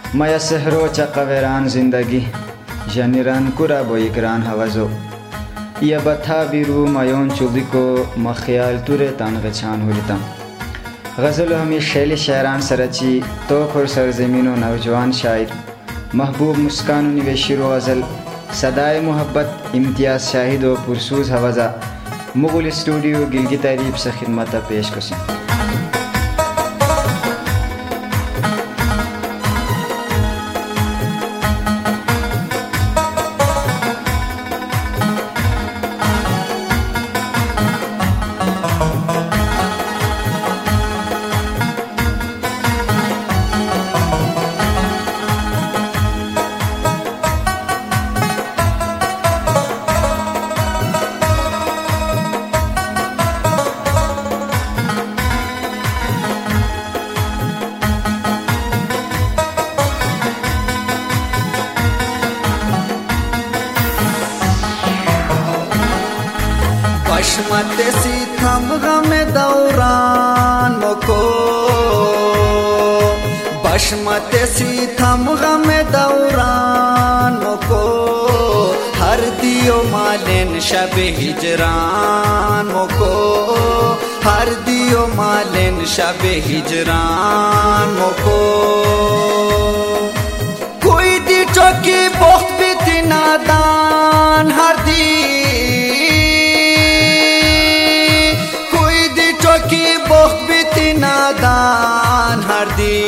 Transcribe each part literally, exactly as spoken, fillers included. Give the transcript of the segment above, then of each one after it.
Maya sehro chaqaveran zindagi janiran kura boikran havazo ya batha biru mayon chudiko makhyal ture tan gchan hulitam ग़ज़ल हमें शैली शायरान सरची तोख और सरज़मीन नौजवान शायर महबूब मुस्कान निवेशिर ग़ज़ल सदाए मोहब्बत इम्तियाज़ शाहिद व पुरसूज़ हवाज़ा मुग़ल स्टूडियो गिलगित तारीब से खिदमत पेश करें। बशमत सितम गम दौरान को बशमत सितम गम दौरान को हर दियो मालिन शब हिजरान को हर दियो मालिन शब हिजरान को कोई दी चौकी बहुत भी नादान हर दी नादान हर दी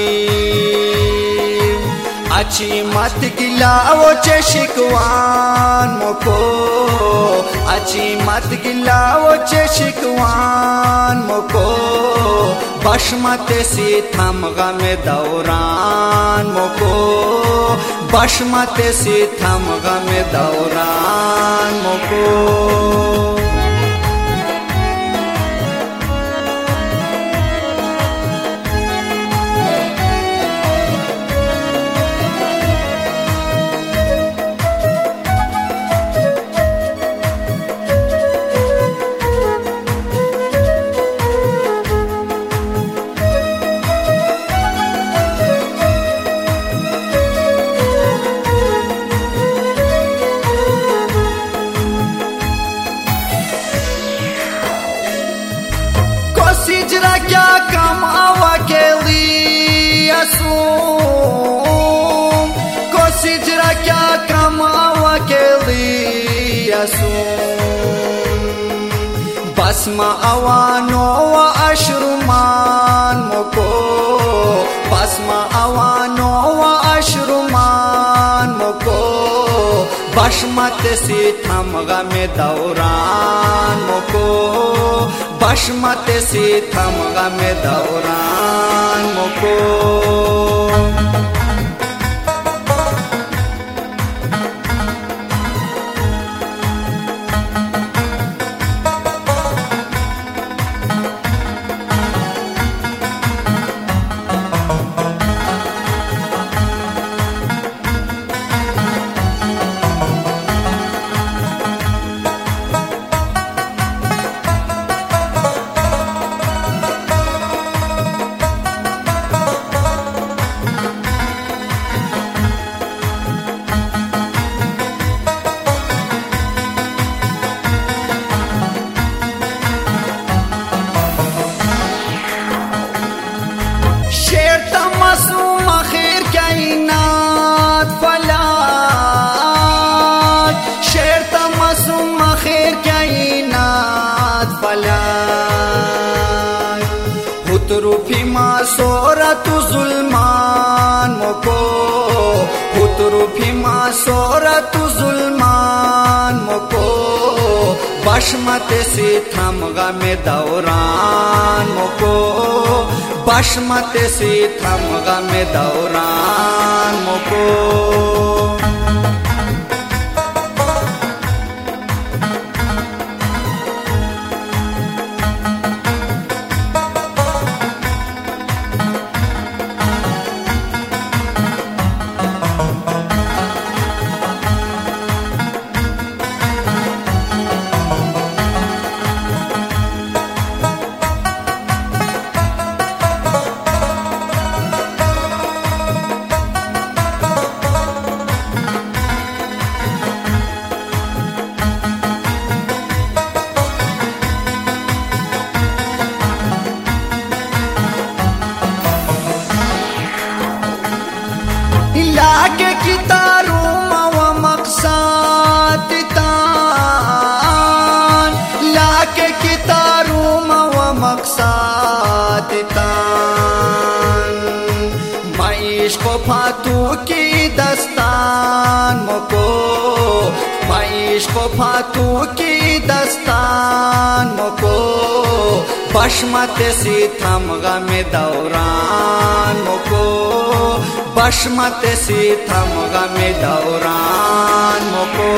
अच्छी मत गिलाओ चे शिकवान मोको अच्छी मत गिलाओ चे शिकवान मोको बशमत सितम गम दौरान मोको बशमत सितम गम दौरान मोको सिजरा क्या कम आवा के लिए सूम को सिजरा क्या कम आवा के लिए सूम बसमा अवानो व अशरुमान मोको बसमा अवानो व अशरुमान मोको बशमत सितम गम दौरान मोको बशमत सितम गम दौरान मोको हुतरूफी मासूरत जुल्मान मोको हुतरूफी मासूरत जुल्मान मोको बशमत सितम गम दौरान मोको बशमत सितम गम दौरान मोको लागे की तारूम व मकसद तान लागे की तारूम व मकसद तान मैं इश्को फातू की दस्तान मको मैं इश्को फातू की दस्तान मको बशमत सितम गमे दौरान मको बशमत सितम गमे दौरान मको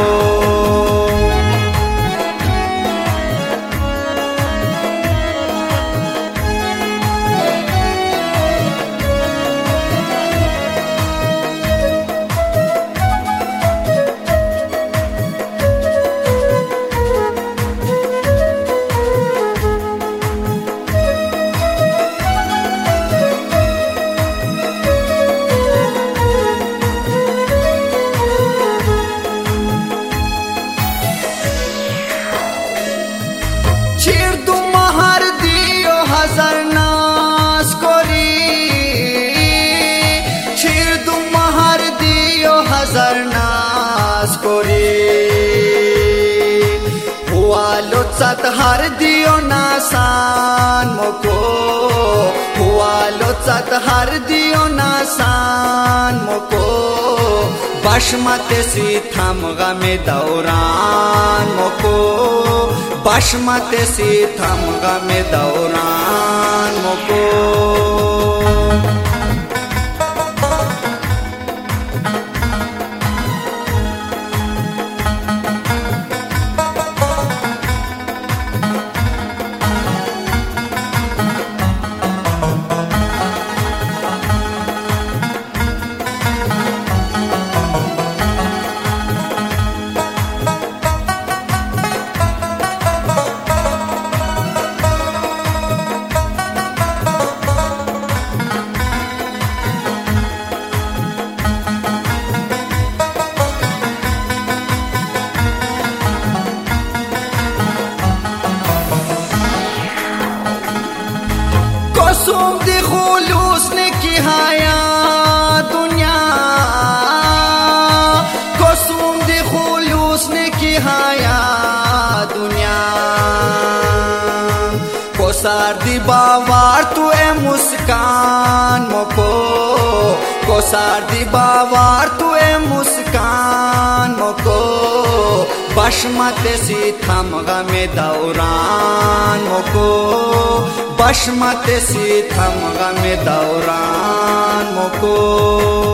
लोचत हर दियो नासान मोको हुआ लोचत हर दियो नासान मोको बशमत सितम गमे दौरान मोको बशमत सितम गमे दौरान मोको कसम दी खुलूस ने की हाया दुनिया कसम दी खुलूस ने की हाया दुनिया कोसार दी बावार तू ए मुस्कान मोको कोसार दी बावार तू ए मुस्कान मोको बशमत सितम गमे दौरान मोको बशमत सितम गमे दौरान मोको।